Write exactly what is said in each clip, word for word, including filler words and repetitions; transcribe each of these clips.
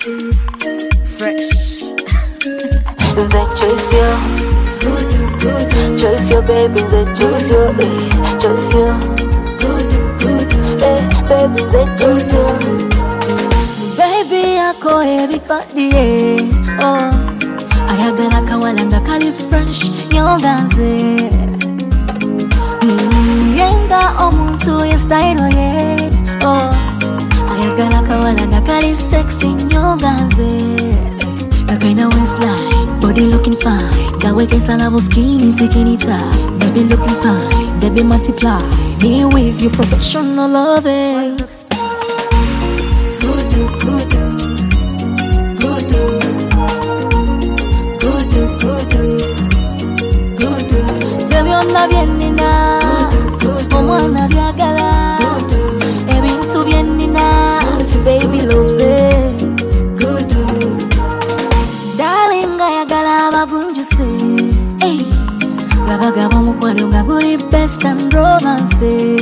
Fresh. Nze choice yo, choice yo baby, nze choice yo, eh, choice yo, eh, baby, nze choice yo. Baby yako everybody, eh, oh. Ayagala kawalanga kali fresh, nyonganze. Mm, yenga omuntu ye style ye, oh. Ayagala kawalanga kali sexy, nyonganze. Nakaina waistline, body looking fine. Gaweke salabo skinny, skinny tie. Baby looking fine, baby multiply. Me with you professional loving. Good do, good do, good do, good do, good do, good do. Zebiona bienina, omwana byagala. Ebintu bienina, baby loves it. Hey, Gabaga mukwano nga guli best and romance.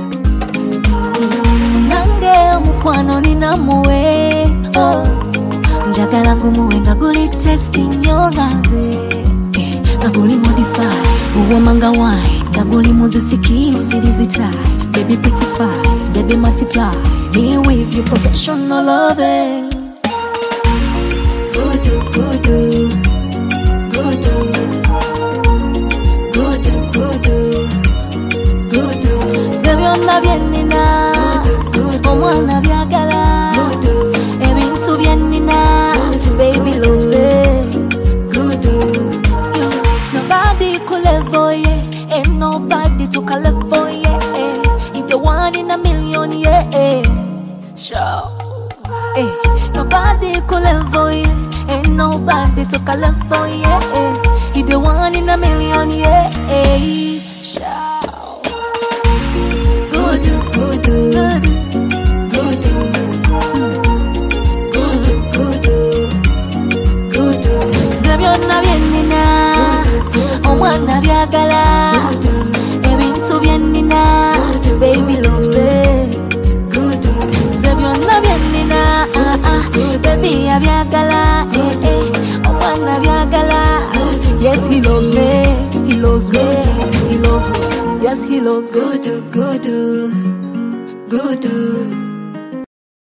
Nange mukwano nina muwe, oh. Njagala ngumuwe nga guli testing nyonganze. Nga guli modify, uwe manga wine. Nga guli muzisiki usirizitai. Baby pretty fine, baby multiply. Me with you professional loving. Good do, good do. Bienina, omwana byagala. Ebintu bienina, baby loves it. Nobody could live for you, ain't nobody to call it for you. If the one in a million, yeah. Sure. Hey, nobody could live for you, ain't nobody to call it for you. If the one in a million, yeah. Sure. Omwana byagala, ebintu bienina, baby loves it. Zebyonna bienina, ah ah, baby abyagala, eh eh. Omwana byagala, yes he loves me, he loves me, he loves me, yes he loves me. Good, good, good.